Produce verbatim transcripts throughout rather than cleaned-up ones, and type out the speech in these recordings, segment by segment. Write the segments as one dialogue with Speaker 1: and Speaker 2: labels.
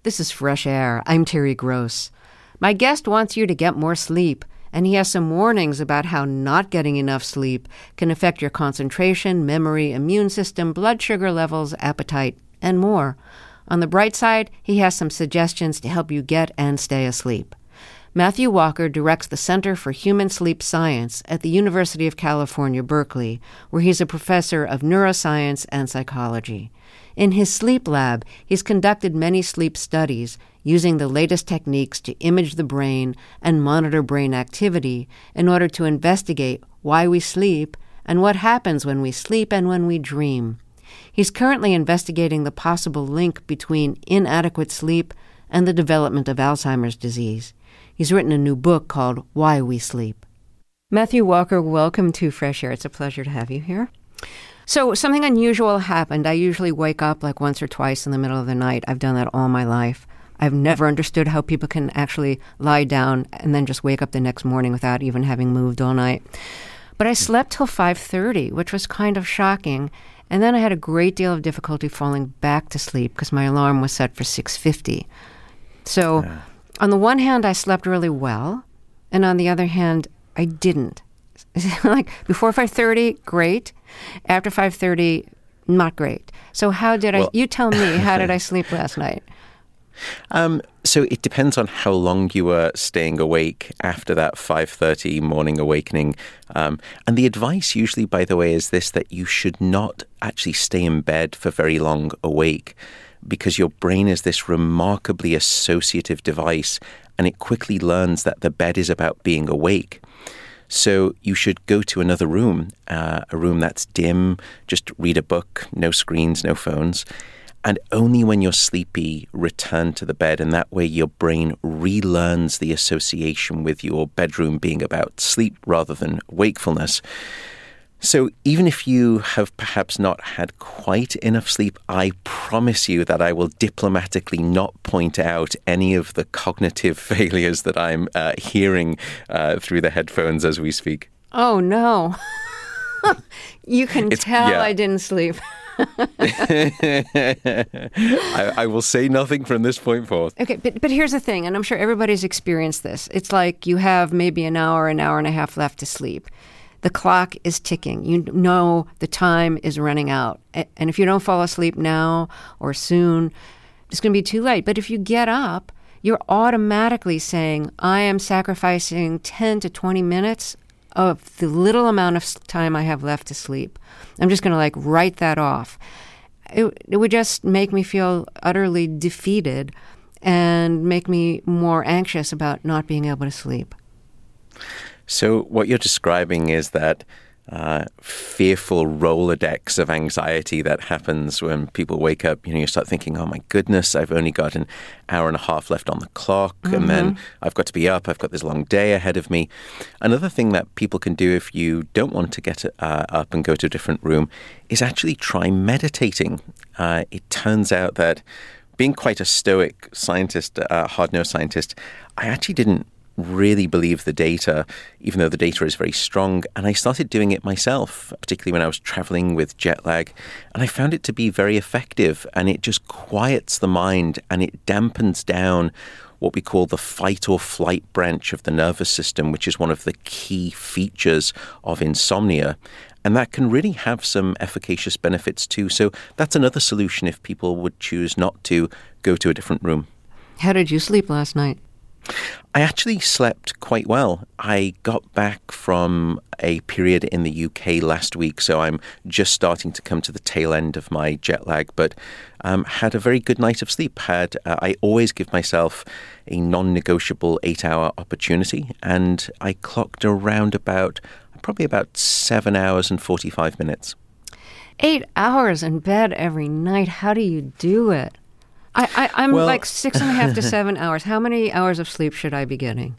Speaker 1: This is Fresh Air. I'm Terry Gross. My guest wants you to get more sleep, and he has some warnings about how not getting enough sleep can affect your concentration, memory, immune system, blood sugar levels, appetite, and more. On the bright side, he has some suggestions to help you get and stay asleep. Matthew Walker directs the Center for Human Sleep Science at the University of California, Berkeley, where he's a professor of neuroscience and psychology. In his sleep lab, he's conducted many sleep studies using the latest techniques to image the brain and monitor brain activity in order to investigate why we sleep and what happens when we sleep and when we dream. He's currently investigating the possible link between inadequate sleep and the development of Alzheimer's disease. He's written a new book called Why We Sleep. Matthew Walker, welcome to Fresh Air. It's a pleasure to have you here. So something unusual happened. I usually wake up like once or twice in the middle of the night. I've done that all my life. I've never understood how people can actually lie down and then just wake up the next morning without even having moved all night. But I slept till five thirty, which was kind of shocking. And then I had a great deal of difficulty falling back to sleep because my alarm was set for six fifty. So yeah. On the one hand, I slept really well. And on the other hand, I didn't. Like before five thirty, great. After five thirty, not great. So how did well, I, you tell me, how did I sleep last night?
Speaker 2: Um, so it depends on how long you were staying awake after that five thirty morning awakening. Um, and the advice usually, by the way, is this, that you should not actually stay in bed for very long awake, because your brain is this remarkably associative device, and it quickly learns that the bed is about being awake. So you should go to another room, uh, a room that's dim, just read a book, no screens, no phones, and only when you're sleepy, return to the bed. And that way your brain relearns the association with your bedroom being about sleep rather than wakefulness. So even if you have perhaps not had quite enough sleep, I promise you that I will diplomatically not point out any of the cognitive failures that I'm uh, hearing uh, through the headphones as we speak.
Speaker 1: Oh, no. You can it's, tell yeah. I didn't sleep.
Speaker 2: I, I will say nothing from this point forth.
Speaker 1: Okay, but, but here's the thing, and I'm sure everybody's experienced this. It's like you have maybe an hour, an hour and a half left to sleep. The clock is ticking. You know the time is running out. And if you don't fall asleep now or soon, it's going to be too late. But if you get up, you're automatically saying, I am sacrificing ten to twenty minutes of the little amount of time I have left to sleep. I'm just going to like write that off. It, it would just make me feel utterly defeated and make me more anxious about not being able to sleep.
Speaker 2: So what you're describing is that uh, fearful Rolodex of anxiety that happens when people wake up. You know, you start thinking, oh my goodness, I've only got an hour and a half left on the clock, mm-hmm. and then I've got to be up, I've got this long day ahead of me. Another thing that people can do if you don't want to get uh, up and go to a different room is actually try meditating. Uh, it turns out that being quite a stoic scientist, a uh, hard-nosed scientist, I actually didn't really believe the data, even though the data is very strong. And I started doing it myself, particularly when I was traveling with jet lag. And I found it to be very effective. And it just quiets the mind and it dampens down what we call the fight or flight branch of the nervous system, which is one of the key features of insomnia. And that can really have some efficacious benefits too. So that's another solution if people would choose not to go to a different room.
Speaker 1: How did you sleep last night?
Speaker 2: I actually slept quite well. I got back from a period in the U K last week, so I'm just starting to come to the tail end of my jet lag, but um, had a very good night of sleep. Had uh, I always give myself a non-negotiable eight-hour opportunity, and I clocked around about, probably about seven hours and forty-five minutes.
Speaker 1: Eight hours in bed every night. How do you do it? I, I, I'm well, like six and a half to seven hours. How many hours of sleep should I be getting?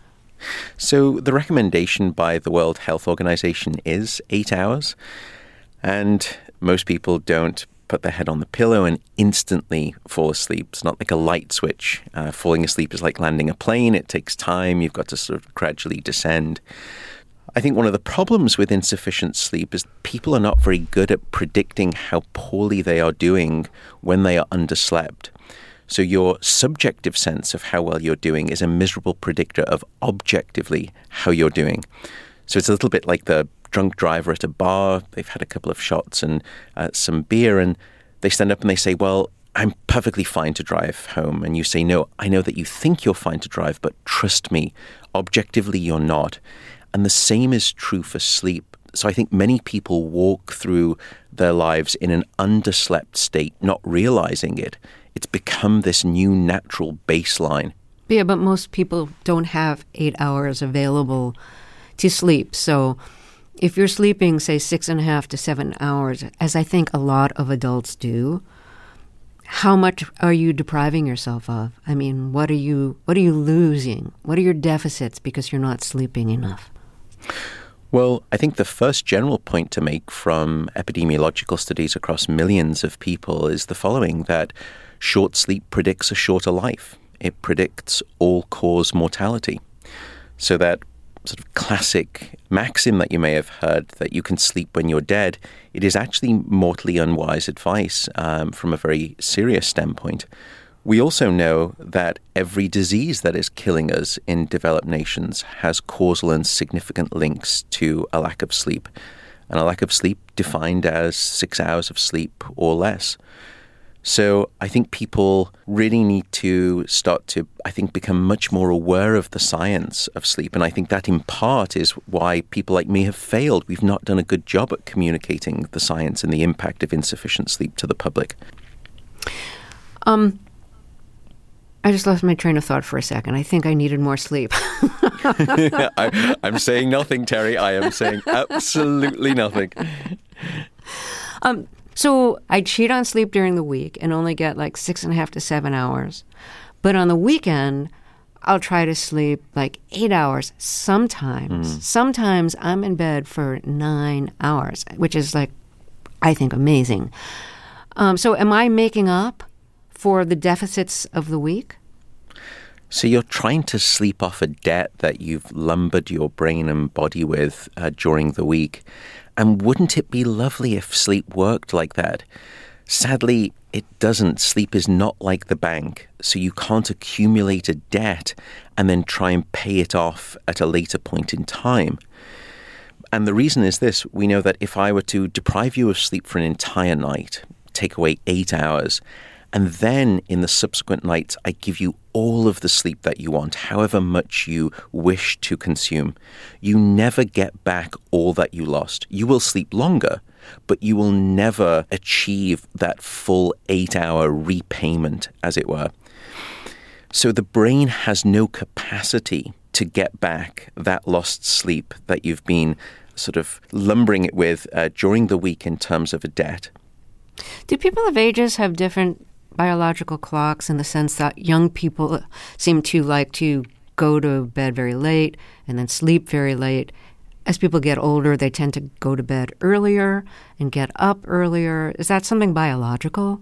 Speaker 2: So the recommendation by the World Health Organization is eight hours. And most people don't put their head on the pillow and instantly fall asleep. It's not like a light switch. Uh, falling asleep is like landing a plane. It takes time. You've got to sort of gradually descend. I think one of the problems with insufficient sleep is people are not very good at predicting how poorly they are doing when they are underslept. So your subjective sense of how well you're doing is a miserable predictor of objectively how you're doing. So it's a little bit like the drunk driver at a bar. They've had a couple of shots and uh, some beer, and they stand up and they say, well, I'm perfectly fine to drive home. And you say, no, I know that you think you're fine to drive, but trust me, objectively you're not. And the same is true for sleep. So I think many people walk through their lives in an underslept state, not realizing it. It's become this new natural baseline.
Speaker 1: Yeah, but most people don't have eight hours available to sleep. So if you're sleeping, say, six and a half to seven hours, as I think a lot of adults do, how much are you depriving yourself of? I mean, what are you what are you losing? What are your deficits because you're not sleeping enough?
Speaker 2: Well, I think the first general point to make from epidemiological studies across millions of people is the following, that short sleep predicts a shorter life. It predicts all-cause mortality. So that sort of classic maxim that you may have heard, that you can sleep when you're dead, it is actually mortally unwise advice um, from a very serious standpoint. We also know that every disease that is killing us in developed nations has causal and significant links to a lack of sleep, and a lack of sleep defined as six hours of sleep or less. So I think people really need to start to, I think, become much more aware of the science of sleep. And I think that in part is why people like me have failed. We've not done a good job at communicating the science and the impact of insufficient sleep to the public.
Speaker 1: Um, I just lost my train of thought for a second. I think I needed more sleep.
Speaker 2: I, I'm saying nothing, Terry. I am saying absolutely nothing.
Speaker 1: Um. So I cheat on sleep during the week and only get like six and a half to seven hours. But on the weekend, I'll try to sleep like eight hours sometimes. Mm. Sometimes I'm in bed for nine hours, which is like, I think, amazing. Um, so am I making up for the deficits of the week?
Speaker 2: So you're trying to sleep off a debt that you've lumbered your brain and body with uh, during the week. And wouldn't it be lovely if sleep worked like that? Sadly, it doesn't. Sleep is not like the bank, so you can't accumulate a debt and then try and pay it off at a later point in time. And the reason is this. We know that if I were to deprive you of sleep for an entire night, take away eight hours, and then in the subsequent nights, I give you all of the sleep that you want, however much you wish to consume, you never get back all that you lost. You will sleep longer, but you will never achieve that full eight-hour repayment, as it were. So the brain has no capacity to get back that lost sleep that you've been sort of lumbering it with uh, during the week in terms of a debt.
Speaker 1: Do people of ages have different biological clocks in the sense that young people seem to like to go to bed very late and then sleep very late? As people get older, they tend to go to bed earlier and get up earlier. Is that something biological?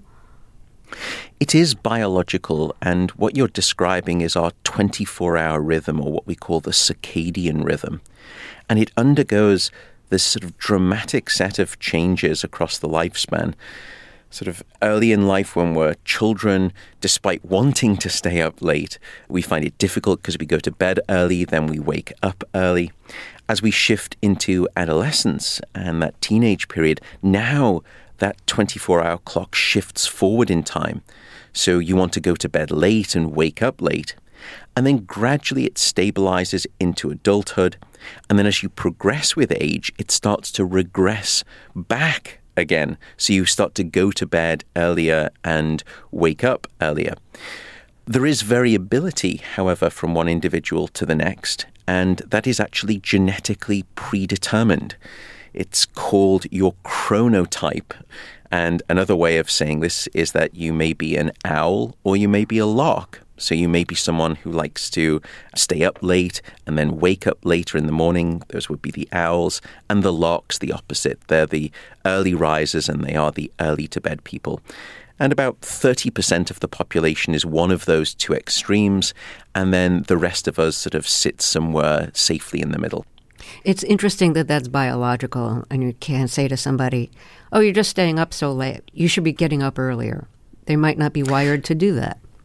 Speaker 2: It is biological, and what you're describing is our twenty-four hour rhythm, or what we call the circadian rhythm. And it undergoes this sort of dramatic set of changes across the lifespan. Sort of early in life when we're children, despite wanting to stay up late, we find it difficult because we go to bed early, then we wake up early. As we shift into adolescence and that teenage period, now that twenty-four hour clock shifts forward in time. So you want to go to bed late and wake up late. And then gradually it stabilizes into adulthood. And then as you progress with age, it starts to regress back again. So you start to go to bed earlier and wake up earlier. There is variability, however, from one individual to the next, and that is actually genetically predetermined. It's called your chronotype. And another way of saying this is that you may be an owl or you may be a lark. So you may be someone who likes to stay up late and then wake up later in the morning. Those would be the owls. And the larks, the opposite. They're the early risers and they are the early to bed people. And about thirty percent of the population is one of those two extremes. And then the rest of us sort of sit somewhere safely in the middle.
Speaker 1: It's interesting that that's biological, and you can't say to somebody, oh, you're just staying up so late. You should be getting up earlier. They might not be wired to do that.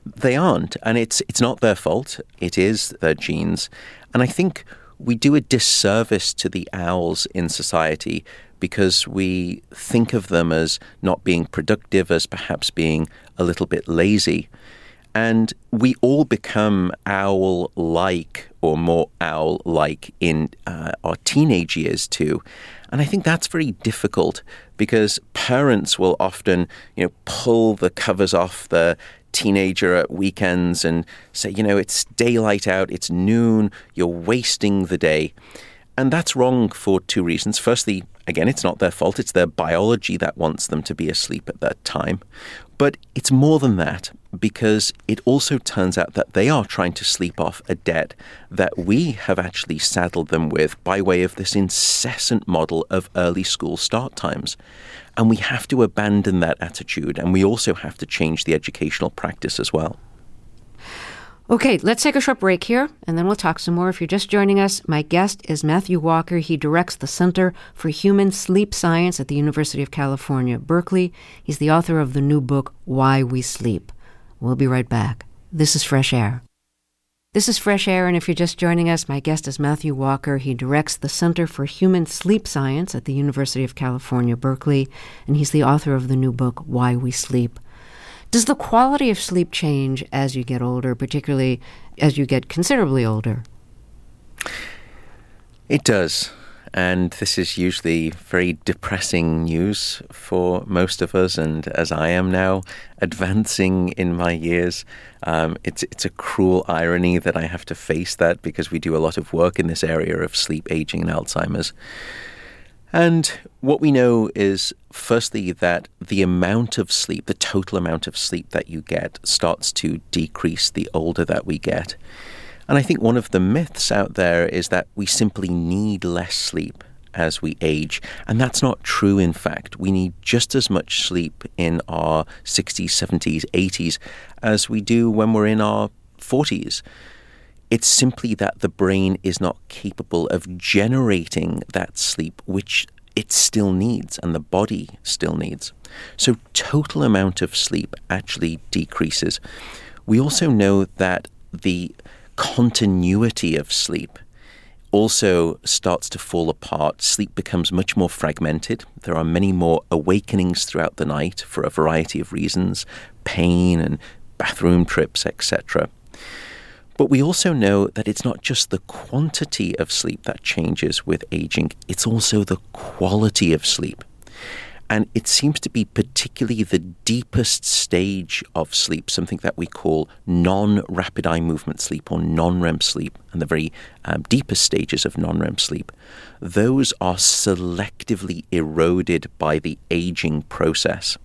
Speaker 2: They aren't, and it's it's not their fault. It is their genes. And I think we do a disservice to the owls in society because we think of them as not being productive, as perhaps being a little bit lazy. And we all become owl-like or more owl-like in uh, our teenage years too. And I think that's very difficult because parents will often, you know, pull the covers off the teenager at weekends and say, you know, it's daylight out, it's noon, you're wasting the day. And that's wrong for two reasons. Firstly, again, it's not their fault. It's their biology that wants them to be asleep at that time. But it's more than that, because it also turns out that they are trying to sleep off a debt that we have actually saddled them with by way of this incessant model of early school start times. And we have to abandon that attitude, and we also have to change the educational practice as well.
Speaker 1: Okay, let's take a short break here, and then we'll talk some more. If you're just joining us, my guest is Matthew Walker. He directs the Center for Human Sleep Science at the University of California, Berkeley. He's the author of the new book, Why We Sleep. We'll be right back. This is Fresh Air. This is Fresh Air, and if you're just joining us, my guest is Matthew Walker. He directs the Center for Human Sleep Science at the University of California, Berkeley, and he's the author of the new book, Why We Sleep. Does the quality of sleep change as you get older, particularly as you get considerably older?
Speaker 2: It does. And this is usually very depressing news for most of us. And as I am now advancing in my years, um, it's it's a cruel irony that I have to face that because we do a lot of work in this area of sleep, aging, and Alzheimer's. And what we know is, firstly, that the amount of sleep, the total amount of sleep that you get, starts to decrease the older that we get. And I think one of the myths out there is that we simply need less sleep as we age. And that's not true, in fact. We need just as much sleep in our sixties, seventies, eighties as we do when we're in our forties. It's simply that the brain is not capable of generating that sleep, which it still needs and the body still needs. So total amount of sleep actually decreases. We also know that the continuity of sleep also starts to fall apart. Sleep becomes much more fragmented. There are many more awakenings throughout the night for a variety of reasons, pain and bathroom trips, et cetera. But we also know that it's not just the quantity of sleep that changes with aging, it's also the quality of sleep. And it seems to be particularly the deepest stage of sleep, something that we call non-rapid eye movement sleep or non-R E M sleep, and the very um, deepest stages of non-R E M sleep. Those are selectively eroded by the aging process.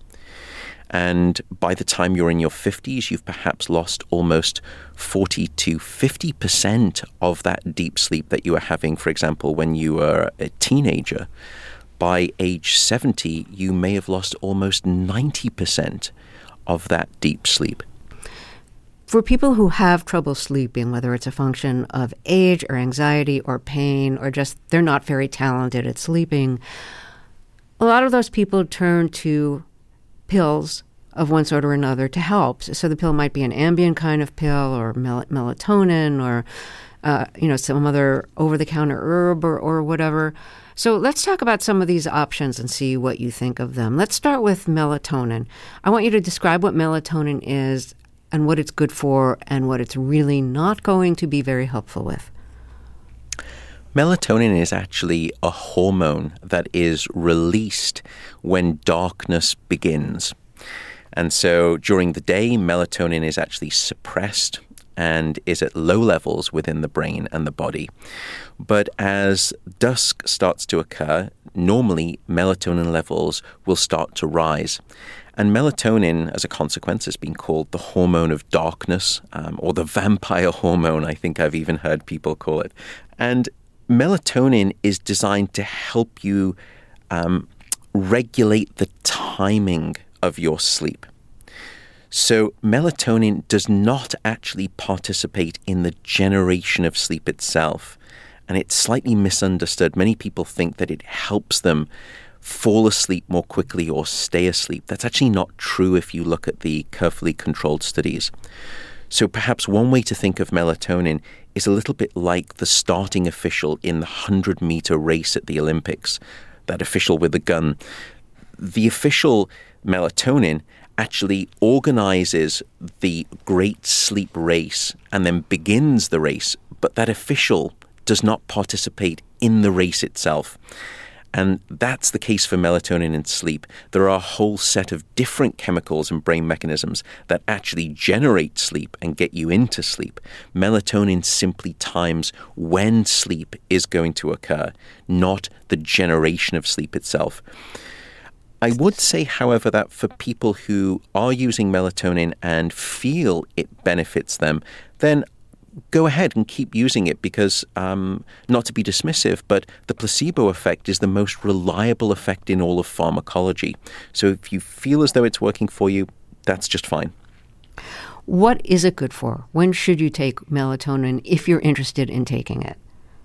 Speaker 2: And by the time you're in your fifties, you've perhaps lost almost forty to fifty percent of that deep sleep that you were having, for example, when you were a teenager. By age seventy, you may have lost almost ninety percent of that deep sleep.
Speaker 1: For people who have trouble sleeping, whether it's a function of age or anxiety or pain or just they're not very talented at sleeping, a lot of those people turn to pills of one sort or another to help. So the pill might be an Ambien kind of pill or mel- melatonin or, uh, you know, some other over-the-counter herb or, or whatever. So let's talk about some of these options and see what you think of them. Let's start with melatonin. I want you to describe what melatonin is and what it's good for and what it's really not going to be very helpful with.
Speaker 2: Melatonin is actually a hormone that is released when darkness begins. And so during the day, melatonin is actually suppressed and is at low levels within the brain and the body. But as dusk starts to occur, normally melatonin levels will start to rise. And melatonin, as a consequence, has been called the hormone of darkness, um, or the vampire hormone, I think I've even heard people call it. And melatonin is designed to help you um, regulate the timing of your sleep. So melatonin does not actually participate in the generation of sleep itself. And it's slightly misunderstood. Many people think that it helps them fall asleep more quickly or stay asleep. That's actually not true if you look at the carefully controlled studies. So perhaps one way to think of melatonin is a little bit like the starting official in the hundred-meter race at the Olympics, that official with the gun. The official melatonin actually organizes the great sleep race and then begins the race, but that official does not participate in the race itself. And that's the case for melatonin in sleep. There are a whole set of different chemicals and brain mechanisms that actually generate sleep and get you into sleep. Melatonin simply times when sleep is going to occur, not the generation of sleep itself. I would say, however, that for people who are using melatonin and feel it benefits them, then go ahead and keep using it because, um, not to be dismissive, but the placebo effect is the most reliable effect in all of pharmacology. So if you feel as though it's working for you, that's just fine.
Speaker 1: What is it good for? When should you take melatonin if you're interested in taking it?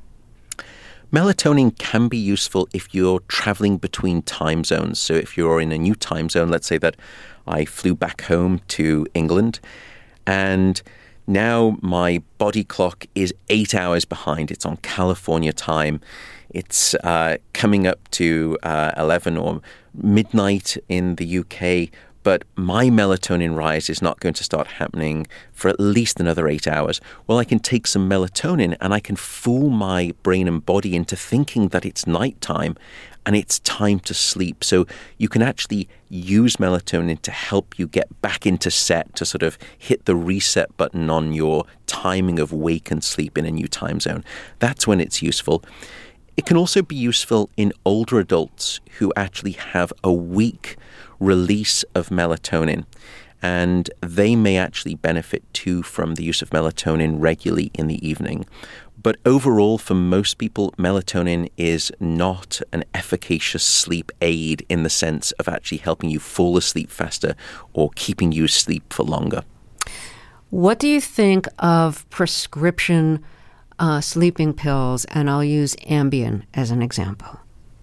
Speaker 2: Melatonin can be useful if you're traveling between time zones. So if you're in a new time zone, let's say that I flew back home to England and now my body clock is eight hours behind. It's on California time. It's uh, coming up to uh, eleven or midnight in the U K, but my melatonin rise is not going to start happening for at least another eight hours. Well, I can take some melatonin and I can fool my brain and body into thinking that it's nighttime and it's time to sleep. So you can actually use melatonin to help you get back into set, to sort of hit the reset button on your timing of wake and sleep in a new time zone. That's when it's useful. It can also be useful in older adults who actually have a weak release of melatonin, and they may actually benefit too from the use of melatonin regularly in the evening. But overall, for most people, melatonin is not an efficacious sleep aid in the sense of actually helping you fall asleep faster or keeping you asleep for longer.
Speaker 1: What do you think of prescription uh, sleeping pills? And I'll use Ambien as an example.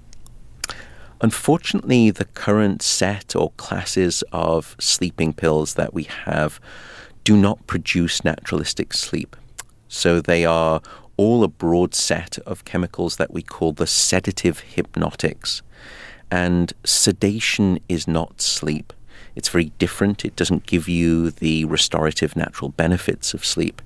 Speaker 2: Unfortunately, the current set or classes of sleeping pills that we have do not produce naturalistic sleep. So they are all a broad set of chemicals that we call the sedative hypnotics. And sedation is not sleep. It's very different. It doesn't give you the restorative natural benefits of sleep.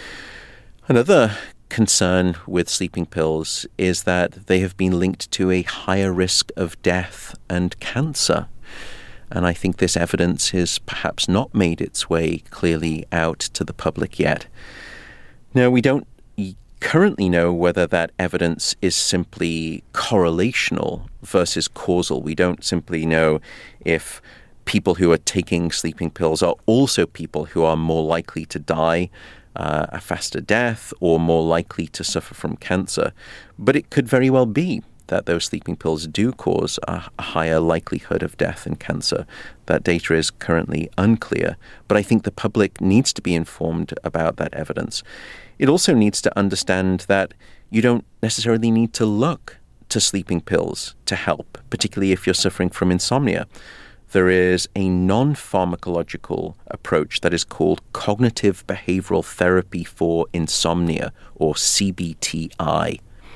Speaker 2: Another concern with sleeping pills is that they have been linked to a higher risk of death and cancer. And I think this evidence has perhaps not made its way clearly out to the public yet. Now, we don't currently know whether that evidence is simply correlational versus causal. We don't simply know if people who are taking sleeping pills are also people who are more likely to die uh, a faster death or more likely to suffer from cancer. But it could very well be that those sleeping pills do cause a, a higher likelihood of death and cancer. That data is currently unclear, but I think the public needs to be informed about that evidence. It also needs to understand that you don't necessarily need to look to sleeping pills to help, particularly if you're suffering from insomnia. There is a non-pharmacological approach that is called cognitive behavioral therapy for insomnia, or C B T I.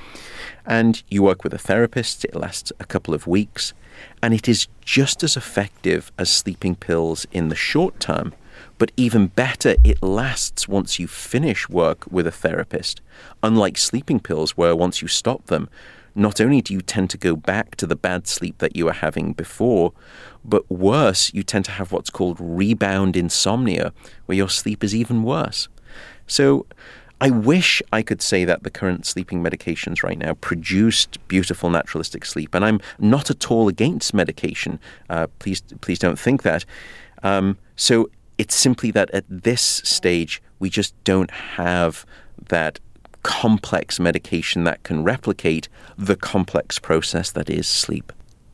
Speaker 2: And you work with a therapist, it lasts a couple of weeks, and it is just as effective as sleeping pills in the short term, but even better, it lasts once you finish work with a therapist. Unlike sleeping pills, where once you stop them, not only do you tend to go back to the bad sleep that you were having before, but worse, you tend to have what's called rebound insomnia, where your sleep is even worse. So I wish I could say that the current sleeping medications right now produced beautiful naturalistic sleep, and I'm not at all against medication. Uh, please, please don't think that. Um, so it's simply that at this stage, we just don't have that complex medication that can replicate the complex process that is sleep.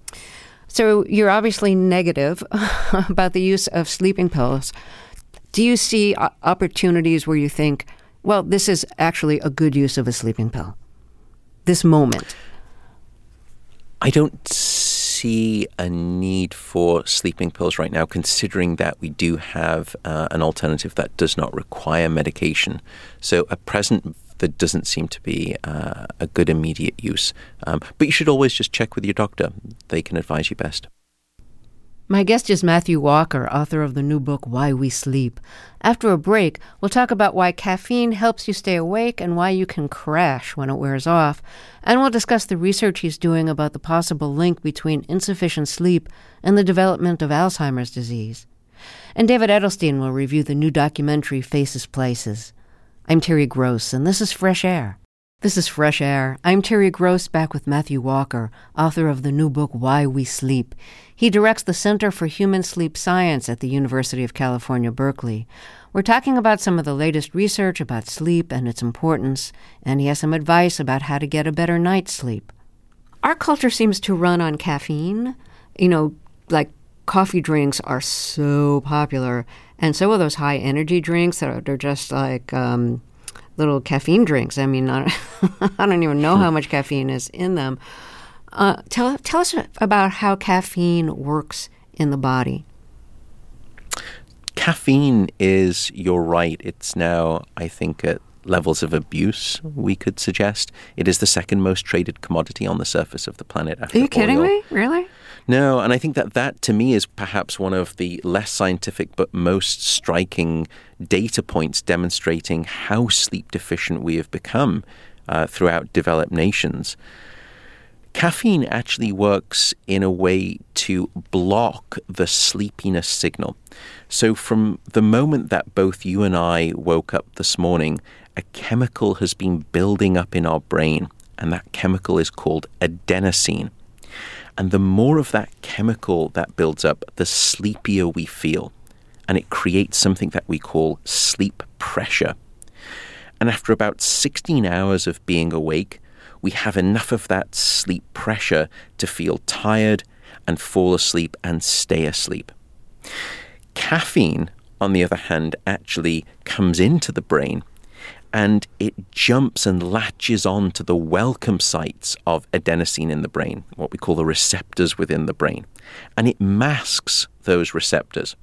Speaker 1: So you're obviously negative about the use of sleeping pills. Do you see opportunities where you think, well, this is actually a good use of a sleeping pill, this moment?
Speaker 2: I don't see see a need for sleeping pills right now, considering that we do have uh, an alternative that does not require medication. So at present, there doesn't seem to be uh, a good immediate use. Um, but you should always just check with your doctor. They can advise you best.
Speaker 1: My guest is Matthew Walker, author of the new book, Why We Sleep. After a break, we'll talk about why caffeine helps you stay awake and why you can crash when it wears off. And we'll discuss the research he's doing about the possible link between insufficient sleep and the development of Alzheimer's disease. And David Edelstein will review the new documentary, Faces Places. I'm Terry Gross, and this is Fresh Air. This is Fresh Air. I'm Terry Gross, back with Matthew Walker, author of the new book, Why We Sleep. He directs the Center for Human Sleep Science at the University of California, Berkeley. We're talking about some of the latest research about sleep and its importance, and he has some advice about how to get a better night's sleep. Our culture seems to run on caffeine. You know, like coffee drinks are so popular, and so are those high-energy drinks that are they're just like um, little caffeine drinks. I mean, I don't, I don't even know how much caffeine is in them. Uh, tell tell us about how caffeine works in the body.
Speaker 2: Caffeine is, you're right, it's now, I think, at levels of abuse, we could suggest. It is the second most traded commodity on the surface of the planet after
Speaker 1: oil. Are you kidding
Speaker 2: oil.
Speaker 1: me? Really?
Speaker 2: No, and I think that that, to me, is perhaps one of the less scientific but most striking data points demonstrating how sleep deficient we have become uh, throughout developed nations. Caffeine actually works in a way to block the sleepiness signal. So from the moment that both you and I woke up this morning, a chemical has been building up in our brain, and that chemical is called adenosine. And the more of that chemical that builds up, the sleepier we feel. And it creates something that we call sleep pressure. And after about sixteen hours of being awake, we have enough of that sleep pressure to feel tired and fall asleep and stay asleep. Caffeine, on the other hand, actually comes into the brain and it jumps and latches on to the welcome sites of adenosine in the brain, what we call the receptors within the brain, and it masks those receptors.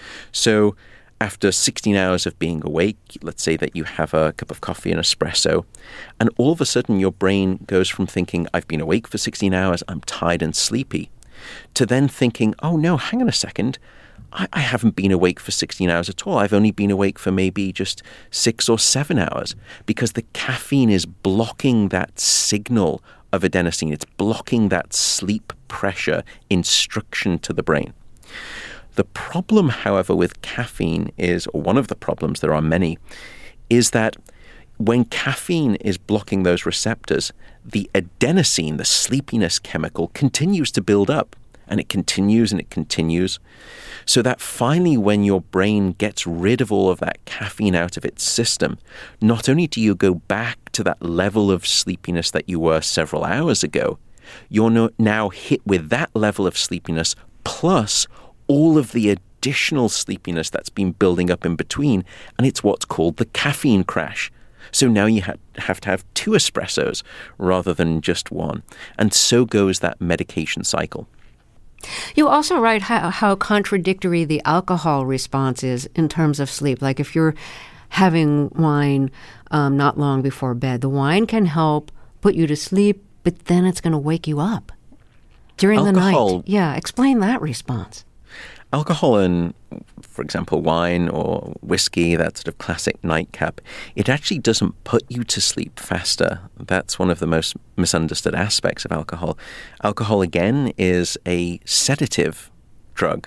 Speaker 2: So after sixteen hours of being awake, let's say that you have a cup of coffee and espresso, and all of a sudden your brain goes from thinking, I've been awake for sixteen hours, I'm tired and sleepy, to then thinking, oh no, hang on a second, I, I haven't been awake for sixteen hours at all. I've only been awake for maybe just six or seven hours because the caffeine is blocking that signal of adenosine. It's blocking that sleep pressure instruction to the brain. The problem, however, with caffeine is, or one of the problems, there are many, is that when caffeine is blocking those receptors, the adenosine, the sleepiness chemical, continues to build up. And it continues and it continues. So that finally, when your brain gets rid of all of that caffeine out of its system, not only do you go back to that level of sleepiness that you were several hours ago, you're no, now hit with that level of sleepiness plus all of the additional sleepiness that's been building up in between, and it's what's called the caffeine crash. So now you ha- have to have two espressos rather than just one. And so goes that medication cycle.
Speaker 1: You also write how, how contradictory the alcohol response is in terms of sleep. Like if you're having wine um, not long before bed, the wine can help put you to sleep, but then it's going to wake you up during alcohol, the night. Yeah, explain that response.
Speaker 2: Alcohol and, for example, wine or whiskey, that sort of classic nightcap, it actually doesn't put you to sleep faster. That's one of the most misunderstood aspects of alcohol. Alcohol, again, is a sedative drug.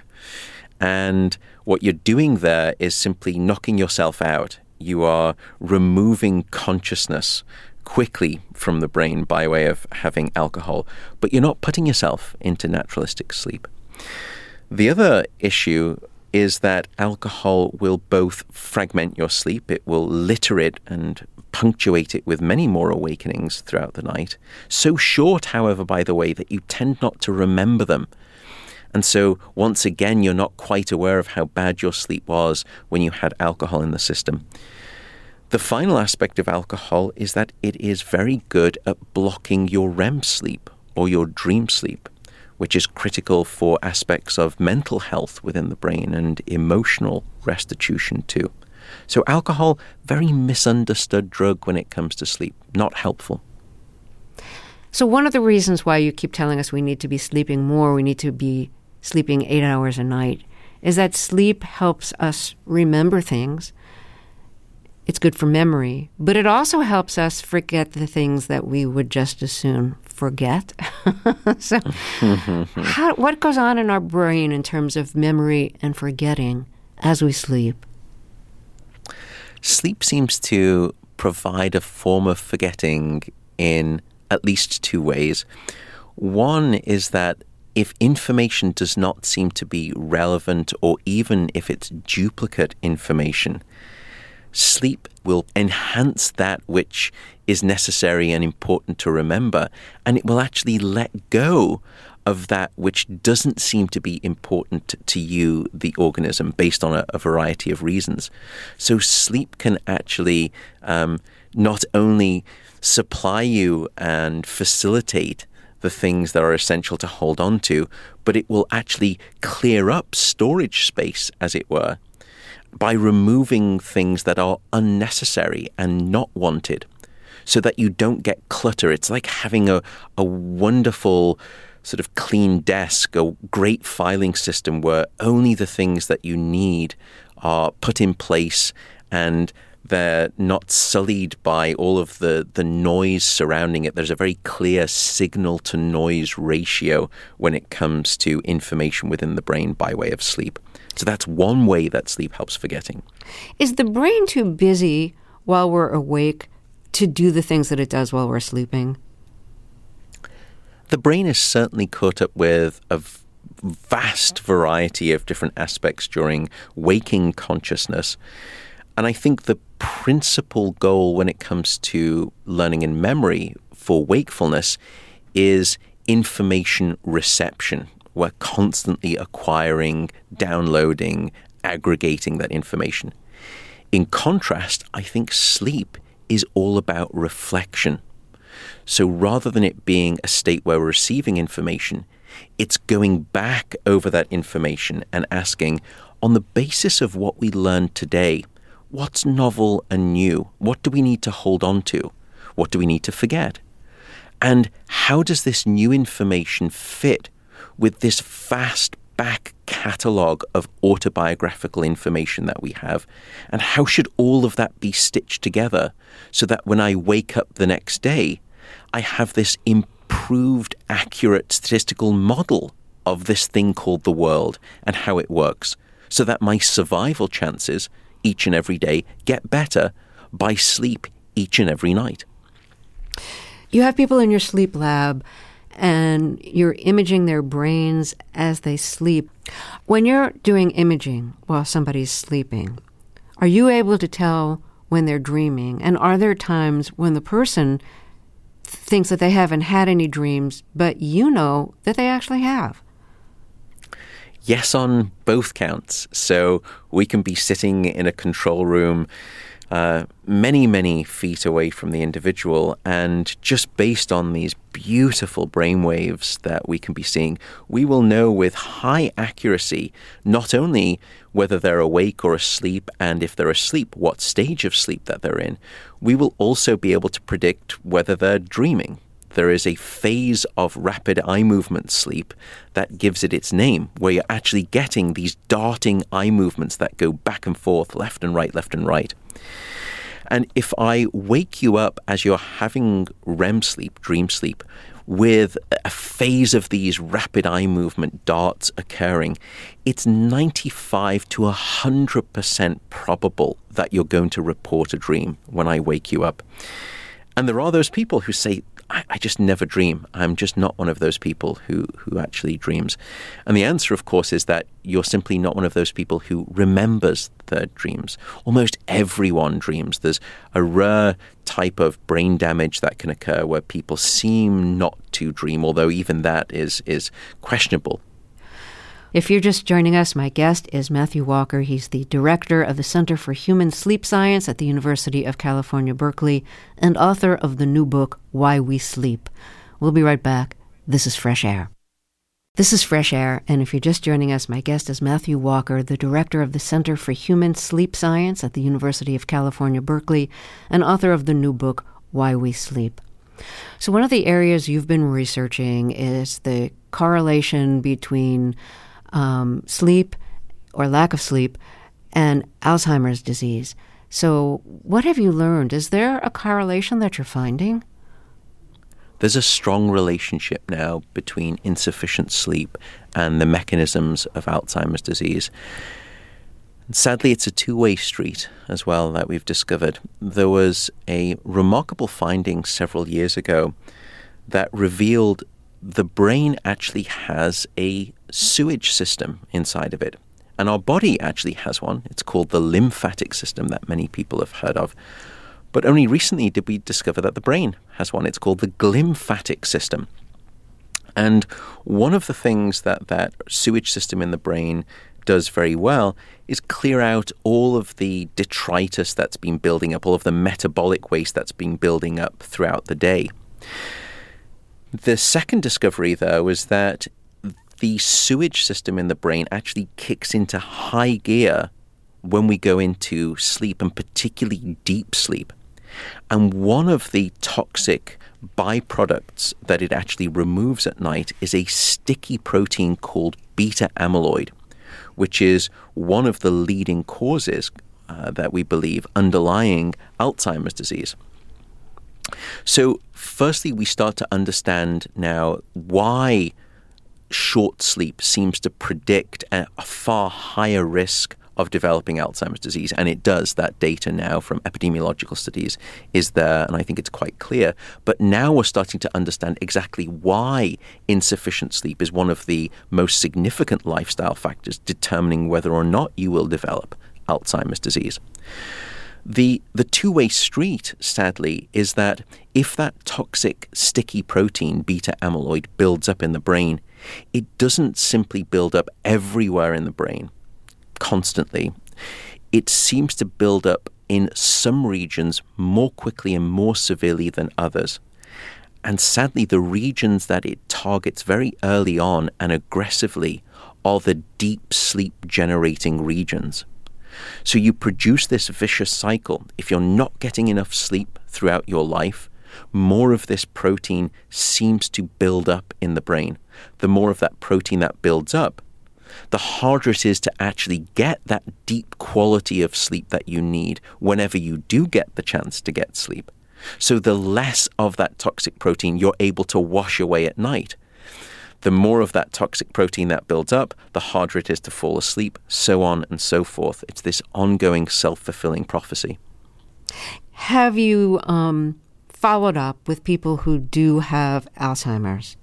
Speaker 2: And what you're doing there is simply knocking yourself out. You are removing consciousness quickly from the brain by way of having alcohol, but you're not putting yourself into naturalistic sleep. The other issue is that alcohol will both fragment your sleep, it will litter it and punctuate it with many more awakenings throughout the night. So short, however, by the way, that you tend not to remember them. And so, once again, you're not quite aware of how bad your sleep was when you had alcohol in the system. The final aspect of alcohol is that it is very good at blocking your R E M sleep or your dream sleep, which is critical for aspects of mental health within the brain and emotional restitution too. So alcohol, very misunderstood drug when it comes to sleep, not helpful.
Speaker 1: So one of the reasons why you keep telling us we need to be sleeping more, we need to be sleeping eight hours a night, is that sleep helps us remember things. It's good for memory, but it also helps us forget the things that we would just as soon forget. So how, what goes on in our brain in terms of memory and forgetting as we sleep?
Speaker 2: Sleep seems to provide a form of forgetting in at least two ways. One is that if information does not seem to be relevant, or even if it's duplicate information, sleep will enhance that which is necessary and important to remember, and it will actually let go of that which doesn't seem to be important to you, the organism, based on a, a variety of reasons. So sleep can actually um, not only supply you and facilitate the things that are essential to hold on to, but it will actually clear up storage space, as it were, by removing things that are unnecessary and not wanted, so that you don't get clutter. It's like having a, a wonderful sort of clean desk, a great filing system where only the things that you need are put in place and they're not sullied by all of the, the noise surrounding it. There's a very clear signal-to-noise ratio when it comes to information within the brain by way of sleep. So that's one way that sleep helps forgetting.
Speaker 1: Is the brain too busy while we're awake to do the things that it does while we're sleeping?
Speaker 2: The brain is certainly caught up with a vast variety of different aspects during waking consciousness. And I think the principal goal when it comes to learning and memory for wakefulness is information reception. We're constantly acquiring, downloading, aggregating that information. In contrast, I think sleep is all about reflection. So rather than it being a state where we're receiving information, it's going back over that information and asking, on the basis of what we learned today, what's novel and new? What do we need to hold on to? What do we need to forget? And how does this new information fit with this vast back catalogue of autobiographical information that we have? And how should all of that be stitched together so that when I wake up the next day, I have this improved, accurate statistical model of this thing called the world and how it works, so that my survival chances each and every day get better by sleep each and every night.
Speaker 1: You have people in your sleep lab and you're imaging their brains as they sleep. When you're doing imaging while somebody's sleeping, are you able to tell when they're dreaming? And are there times when the person thinks that they haven't had any dreams, but you know that they actually have?
Speaker 2: Yes, on both counts. So we can be sitting in a control room uh, many, many feet away from the individual, and just based on these beautiful brainwaves that we can be seeing, we will know with high accuracy not only whether they're awake or asleep, and if they're asleep, what stage of sleep that they're in. We will also be able to predict whether they're dreaming. There is a phase of rapid eye movement sleep that gives it its name, where you're actually getting these darting eye movements that go back and forth, left and right, left and right. And if I wake you up as you're having R E M sleep, dream sleep, with a phase of these rapid eye movement darts occurring, it's ninety-five to one hundred percent probable that you're going to report a dream when I wake you up. And there are those people who say, I, I just never dream. I'm just not one of those people who, who actually dreams. And the answer, of course, is that you're simply not one of those people who remembers their dreams. Almost everyone dreams. There's a rare type of brain damage that can occur where people seem not to dream, although even that is, is questionable.
Speaker 1: If you're just joining us, my guest is Matthew Walker. He's the director of the Center for Human Sleep Science at the University of California, Berkeley, and author of the new book, Why We Sleep. We'll be right back. This is Fresh Air. This is Fresh Air, and if you're just joining us, my guest is Matthew Walker, the director of the Center for Human Sleep Science at the University of California, Berkeley, and author of the new book, Why We Sleep. So one of the areas you've been researching is the correlation between um, sleep or lack of sleep and Alzheimer's disease. So what have you learned? Is there a correlation that you're finding?
Speaker 2: There's a strong relationship now between insufficient sleep and the mechanisms of Alzheimer's disease. And sadly, it's a two-way street as well that we've discovered. There was a remarkable finding several years ago that revealed the brain actually has a sewage system inside of it. And our body actually has one. It's called the lymphatic system that many people have heard of. But only recently did we discover that the brain has one. It's called the glymphatic system. And one of the things that that sewage system in the brain does very well is clear out all of the detritus that's been building up, all of the metabolic waste that's been building up throughout the day. The second discovery, though, is that the sewage system in the brain actually kicks into high gear when we go into sleep, and particularly deep sleep. And one of the toxic byproducts that it actually removes at night is a sticky protein called beta amyloid, which is one of the leading causes uh, that we believe underlying Alzheimer's disease. So firstly, we start to understand now why short sleep seems to predict a, a far higher risk of developing Alzheimer's disease, and it does. That data now from epidemiological studies is there, and I think it's quite clear. But now we're starting to understand exactly why insufficient sleep is one of the most significant lifestyle factors determining whether or not you will develop Alzheimer's disease. The the two-way street, sadly, is that if that toxic, sticky protein, beta amyloid, builds up in the brain, it doesn't simply build up everywhere in the brain constantly. It seems to build up in some regions more quickly and more severely than others. And sadly, the regions that it targets very early on and aggressively are the deep sleep-generating regions. So you produce this vicious cycle. If you're not getting enough sleep throughout your life, more of this protein seems to build up in the brain. The more of that protein that builds up, the harder it is to actually get that deep quality of sleep that you need whenever you do get the chance to get sleep. So the less of that toxic protein you're able to wash away at night, the more of that toxic protein that builds up, the harder it is to fall asleep, so on and so forth. It's this ongoing self-fulfilling prophecy.
Speaker 1: Have you um, followed up with people who do have Alzheimer's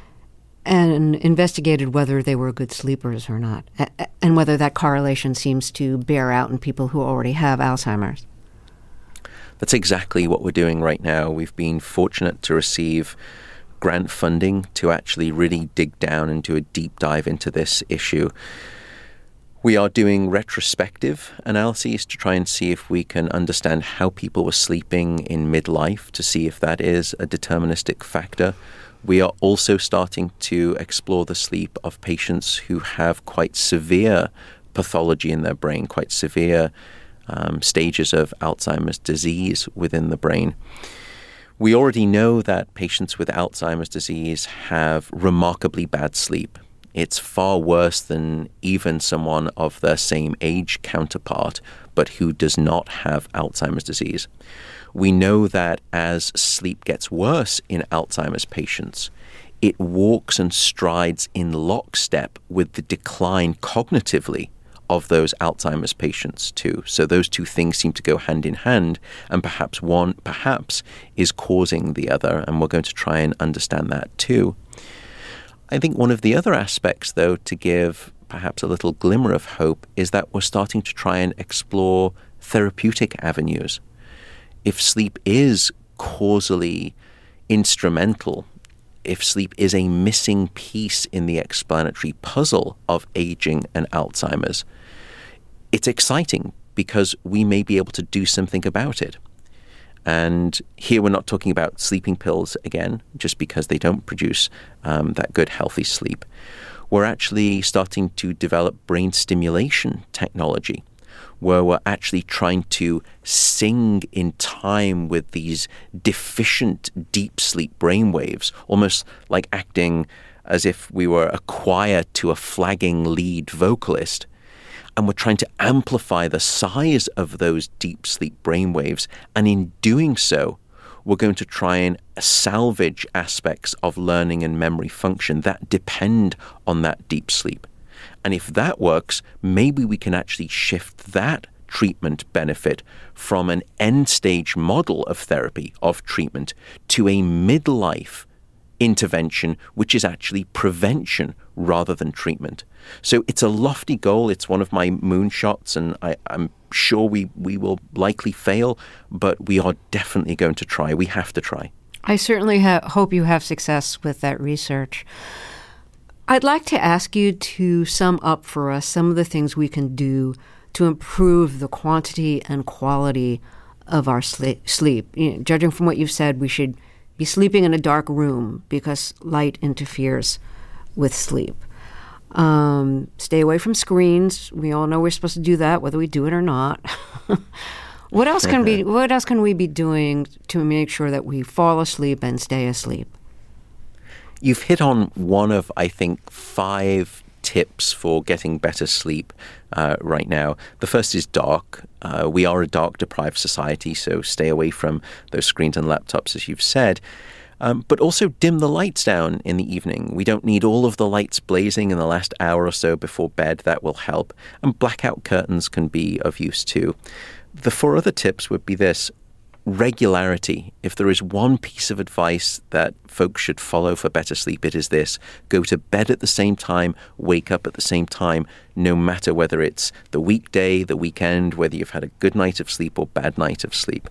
Speaker 1: and investigated whether they were good sleepers or not, and whether that correlation seems to bear out in people who already have Alzheimer's?
Speaker 2: That's exactly what we're doing right now. We've been fortunate to receive grant funding to actually really dig down and do a deep dive into this issue. We are doing retrospective analyses to try and see if we can understand how people were sleeping in midlife, to see if that is a deterministic factor. We are also starting to explore the sleep of patients who have quite severe pathology in their brain, quite severe um, stages of Alzheimer's disease within the brain. We already know that patients with Alzheimer's disease have remarkably bad sleep. It's far worse than even someone of their same age counterpart, but who does not have Alzheimer's disease. We know that as sleep gets worse in Alzheimer's patients, it walks and strides in lockstep with the decline cognitively of those Alzheimer's patients too. So those two things seem to go hand in hand, and perhaps one perhaps is causing the other, and we're going to try and understand that too. I think one of the other aspects, though, to give perhaps a little glimmer of hope is that we're starting to try and explore therapeutic avenues. If sleep is causally instrumental, if sleep is a missing piece in the explanatory puzzle of aging and Alzheimer's, it's exciting because we may be able to do something about it. And here we're not talking about sleeping pills again, just because they don't produce um, that good, healthy sleep. We're actually starting to develop brain stimulation technology, where we're actually trying to sing in time with these deficient deep sleep brainwaves, almost like acting as if we were a choir to a flagging lead vocalist. And we're trying to amplify the size of those deep sleep brainwaves. And in doing so, we're going to try and salvage aspects of learning and memory function that depend on that deep sleep. And if that works, maybe we can actually shift that treatment benefit from an end-stage model of therapy, of treatment, to a midlife intervention, which is actually prevention rather than treatment. So it's a lofty goal. It's one of my moonshots, and I, I'm sure we, we will likely fail, but we are definitely going to try. We have to try.
Speaker 1: I certainly ha- hope you have success with that research. I'd like to ask you to sum up for us some of the things we can do to improve the quantity and quality of our sli- sleep. You know, judging from what you've said, we should be sleeping in a dark room because light interferes with sleep. Um, stay away from screens. We all know we're supposed to do that, whether we do it or not. What else can be? What else can we be doing to make sure that we fall asleep and stay asleep?
Speaker 2: You've hit on one of, I think, five tips for getting better sleep uh, right now. The first is dark. Uh, we are a dark-deprived society, so stay away from those screens and laptops, as you've said. Um, but also dim the lights down in the evening. We don't need all of the lights blazing in the last hour or so before bed. That will help. And blackout curtains can be of use too. The four other tips would be this. Regularity. If there is one piece of advice that folks should follow for better sleep, it is this. Go to bed at the same time, wake up at the same time, no matter whether it's the weekday, the weekend, whether you've had a good night of sleep or bad night of sleep.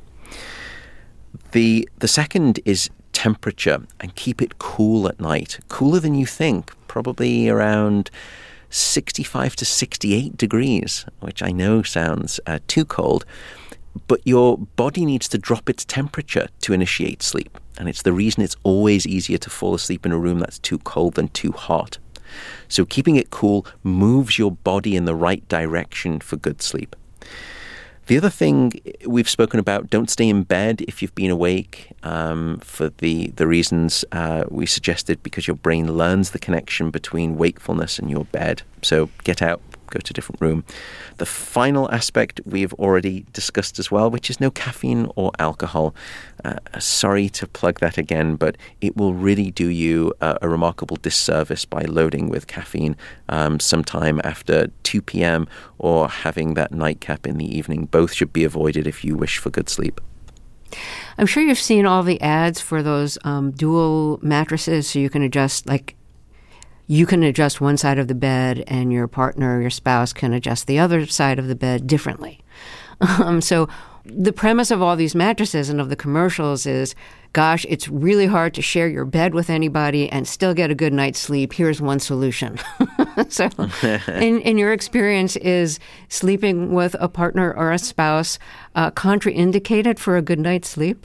Speaker 2: The, the second is temperature, and keep it cool at night. Cooler than you think, probably around sixty-five to sixty-eight degrees, which I know sounds uh, too cold. But your body needs to drop its temperature to initiate sleep. And it's the reason it's always easier to fall asleep in a room that's too cold than too hot. So keeping it cool moves your body in the right direction for good sleep. The other thing we've spoken about, don't stay in bed if you've been awake um, for the, the reasons uh, we suggested, because your brain learns the connection between wakefulness and your bed. So get out, go to a different room. The final aspect we've already discussed as well, which is no caffeine or alcohol. Uh, sorry to plug that again, but it will really do you a, a remarkable disservice by loading with caffeine um, sometime after two p.m. or having that nightcap in the evening. Both should be avoided if you wish for good sleep.
Speaker 1: I'm sure you've seen all the ads for those um, dual mattresses, so you can adjust, like, you can adjust one side of the bed and your partner or your spouse can adjust the other side of the bed differently. Um, so the premise of all these mattresses and of the commercials is, gosh, it's really hard to share your bed with anybody and still get a good night's sleep. Here's one solution. So in, in your experience, is sleeping with a partner or a spouse uh, contraindicated for a good night's sleep?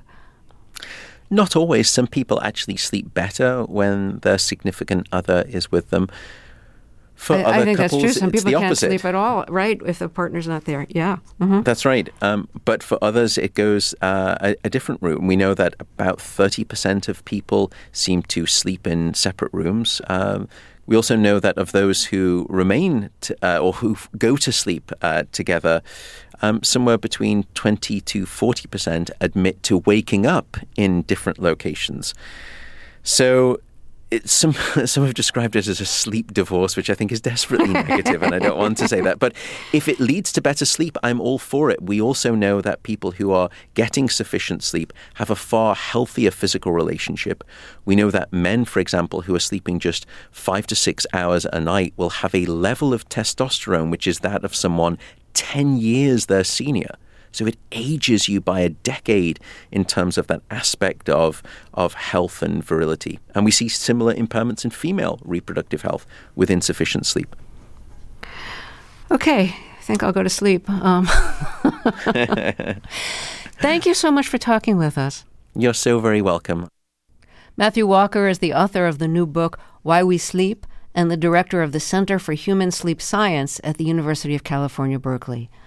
Speaker 2: Not always. Some people actually sleep better when their significant other is with them. For
Speaker 1: I,
Speaker 2: other
Speaker 1: I think
Speaker 2: couples,
Speaker 1: that's true. Some
Speaker 2: it's
Speaker 1: people
Speaker 2: the
Speaker 1: can't
Speaker 2: opposite.
Speaker 1: sleep at all, right, if the partner's not there. Yeah. Mm-hmm.
Speaker 2: That's right. Um, but for others, it goes uh, a, a different route. We know that about thirty percent of people seem to sleep in separate rooms. Um, we also know that of those who remain t- uh, or who go to sleep uh, together, um, somewhere between twenty to forty percent admit to waking up in different locations. So It, some some have described it as a sleep divorce, which I think is desperately negative, and I don't want to say that. But if it leads to better sleep, I'm all for it. We also know that people who are getting sufficient sleep have a far healthier physical relationship. We know that men, for example, who are sleeping just five to six hours a night will have a level of testosterone which is that of someone ten years their senior. So it ages you by a decade in terms of that aspect of, of health and virility. And we see similar impairments in female reproductive health with insufficient sleep.
Speaker 1: Okay, I think I'll go to sleep. Um, Thank you so much for talking with us.
Speaker 2: You're so very welcome.
Speaker 1: Matthew Walker is the author of the new book, Why We Sleep, and the director of the Center for Human Sleep Science at the University of California, Berkeley.